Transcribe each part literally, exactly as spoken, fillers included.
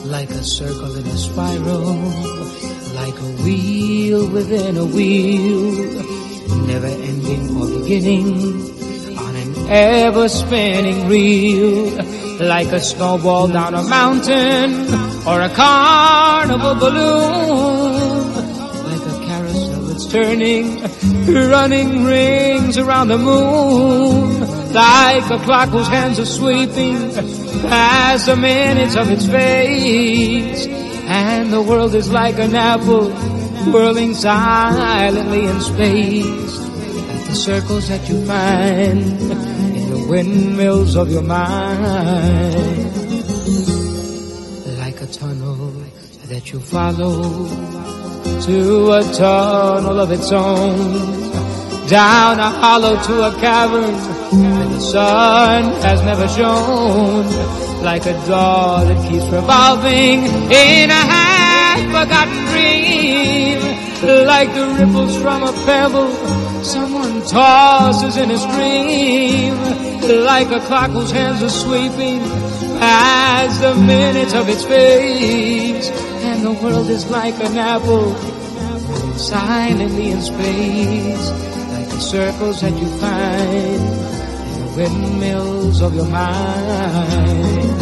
like a circle in a spiral, like a wheel within a wheel, never ending or beginning, on an ever-spinning reel, like a snowball down a mountain or a carnival balloon, like a carousel that's turning, running rings around the moon, like a clock whose hands are sweeping past the minutes of its face, and the world is like an apple whirling silently in space, like the circles that you find in the windmills of your mind, like a tunnel that you follow to a tunnel of its own, down a hollow to a cavern where the sun has never shone, like a doll that keeps revolving in a half-forgotten dream, like the ripples from a pebble someone tosses in a stream, like a clock whose hands are sweeping as the minutes of its face, and the world is like an apple moving silently in space, like the circles that you find in the windmills of your mind.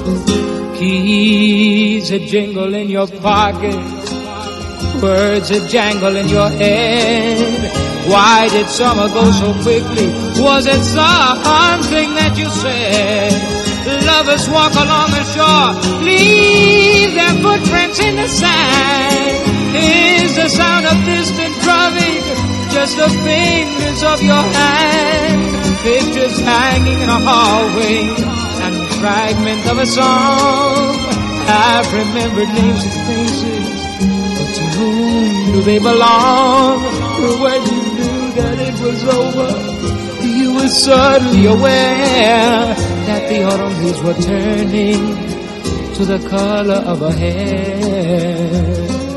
Keys that jingle in your pocket, words that jangle in your head. Why did summer go so quickly? Was it something that you said? Lovers walk along the shore, leave their footprints in the sand. Is the sound of distant drumming just the fingers of your hand? Pictures hanging in a hallway and a fragment of a song. I've remembered names and faces, but to whom do they belong? When you knew that it was over, you were suddenly aware that the autumn leaves were turning to the color of her hair.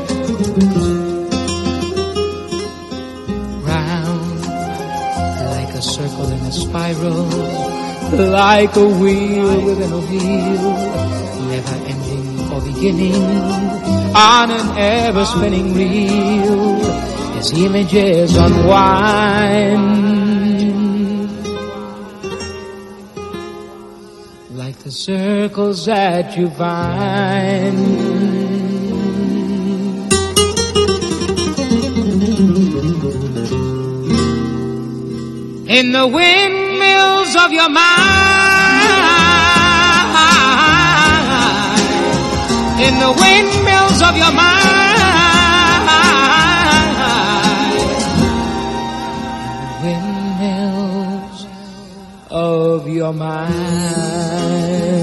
Round like a circle in a spiral, like a wheel within a wheel, never ending or beginning, on an ever-spinning reel, as images unwind, like the circles that you find in the windmills of your mind, in the windmills of your mind, windmills of your mind.